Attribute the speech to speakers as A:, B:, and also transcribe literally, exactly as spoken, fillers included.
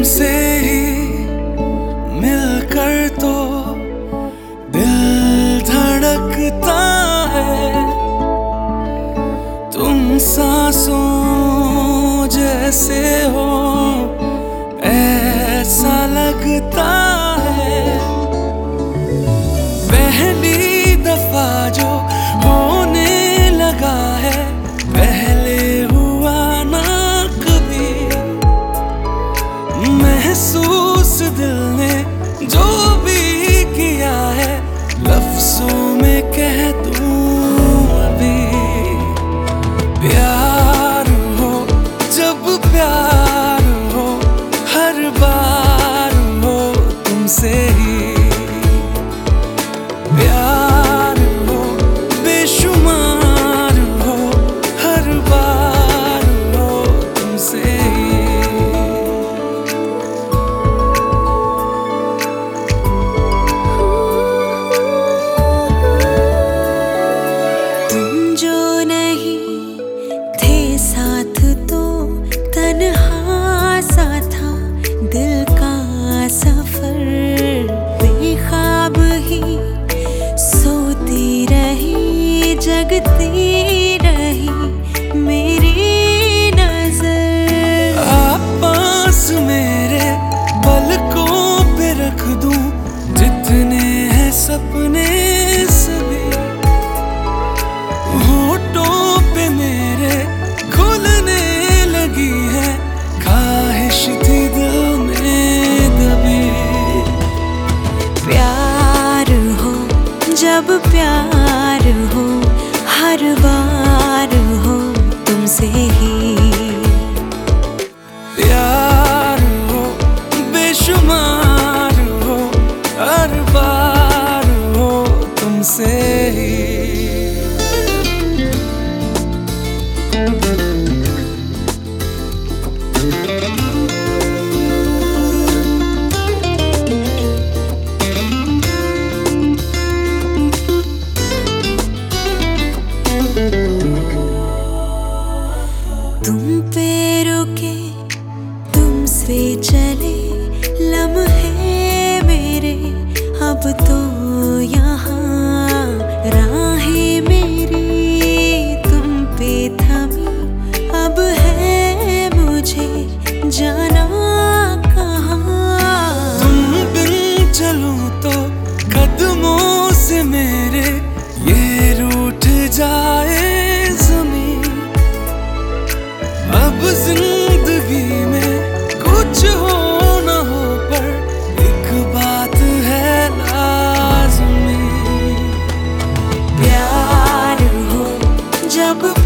A: तुमसे ही मिलकर तो दिल धड़कता है। तुम सांसों जैसे हो ऐसा लगता है। पहली दफा जो होने लगा है, पहले हुआ ना कभी। महसूस दिल ने जो भी किया है, लफ्जों में कह दूं अभी। प्यार हो जब प्यार हो, हर बार हो तुमसे ही। प्यार हो बेशुमार हो, हर बार हो तुमसे ही।
B: तुम जो नहीं थे साथ तो तन्हा सा था दिल का सफर। बेख्वाब ही सोती रही, जगती रही मेरी नजर।
A: आप पास मेरे पलकों पे रख दूं जितने हैं सपने सभी। होठों पे मेरे खुलने लगी है, ख्वाहिश थी दिल में दबी।
B: प्यार हो जब प्यार हो, हर बार हो तुमसे ही।
A: प्यार हो बेशुमार हो, हर बार हो तुमसे ही।
B: तुम पे रुके तुमसे चले लम्हे मेरे, अब तो यहाँ राहें मेरी तुम पे थमी। अब है मुझे जाना कहाँ।
A: तुम बिन चलूं तो कदमों से मेरे ये रूठ जाए ज़मीं। अब जिंदगी में कुछ हो ना हो, पर एक बात है लाज़मी।
B: प्यार हो जब